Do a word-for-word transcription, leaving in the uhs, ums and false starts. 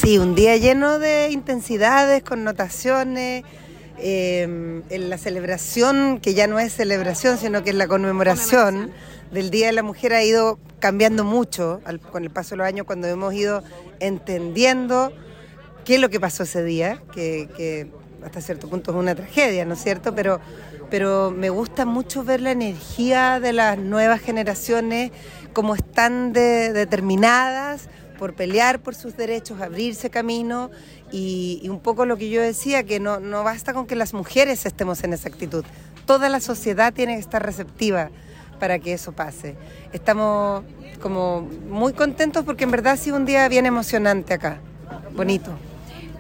Sí, un día lleno de intensidades, connotaciones, eh, en la celebración, que ya no es celebración, sino que es la conmemoración, conmemoración. del Día de la Mujer, ha ido cambiando mucho al, con el paso de los años, cuando hemos ido entendiendo qué es lo que pasó ese día, que, que hasta cierto punto es una tragedia, ¿no es cierto? Pero, pero me gusta mucho ver la energía de las nuevas generaciones, cómo están de, determinadas por pelear por sus derechos, abrirse camino, y, y un poco lo que yo decía, que no, no basta con que las mujeres estemos en esa actitud, toda la sociedad tiene que estar receptiva para que eso pase. Estamos como muy contentos porque en verdad ha sido un día bien emocionante acá, bonito.